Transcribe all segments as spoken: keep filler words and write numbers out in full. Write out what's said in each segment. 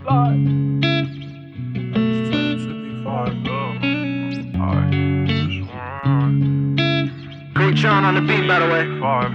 slide. It's twenty fifty-five, though. Alright. Great Sean on the beat, by the way. Five.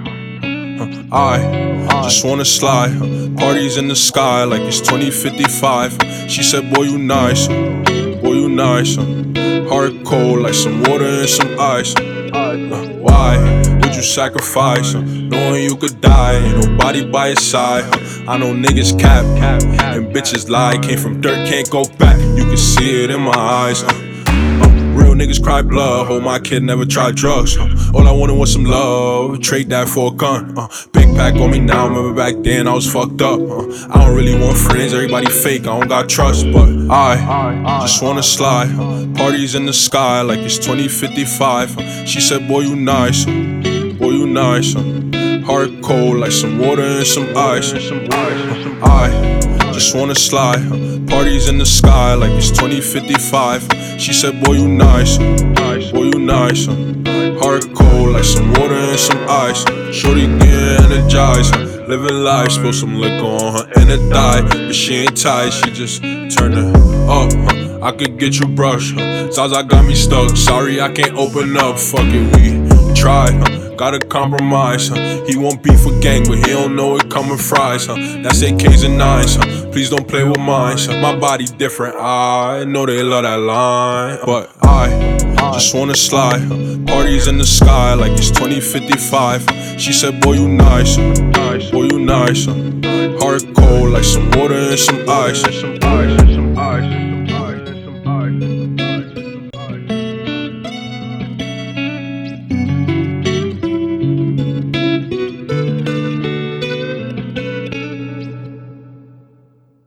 I just wanna slide. Parties in the sky like it's twenty fifty-five. She said, boy, you nice. Boy, you nice. Heart cold like some water and some ice. Why would you sacrifice? Knowing you could die, ain't nobody by your side. I know niggas cap and bitches lie. Came from dirt, can't go back. You can see it in my eyes. Real niggas cry blood, hold my kid never tried drugs. uh, All I wanted was some love, trade that for a gun. uh, Big pack on me now, remember back then I was fucked up. uh, I don't really want friends, everybody fake, I don't got trust. But I just wanna slide, uh, parties in the sky like it's twenty fifty-five. uh, She said, boy, you nice, uh, boy, you nice. uh, Heart cold like some water and some ice. uh, I just wanna slide, uh, parties in the sky like it's twenty fifty-five. She said, boy, you nice, boy, you nice. Heart cold like some water and some ice. Shorty get energized, living life. Spill some liquor on her and it died. But she ain't tight, she just turned it up. I could get you brush, sounds like got me stuck. Sorry, I can't open up, fuck it, we tried. Gotta compromise, huh? He won't beef with gang, but he don't know it coming fries, huh? That's A Ks and nines, huh? Please don't play with mine, huh? My body different, I know they love that line. But I just wanna slide, huh? Parties in the sky like it's twenty fifty-five. She said, boy, you nice, boy, you nice. huh? Heart cold like some water and some ice.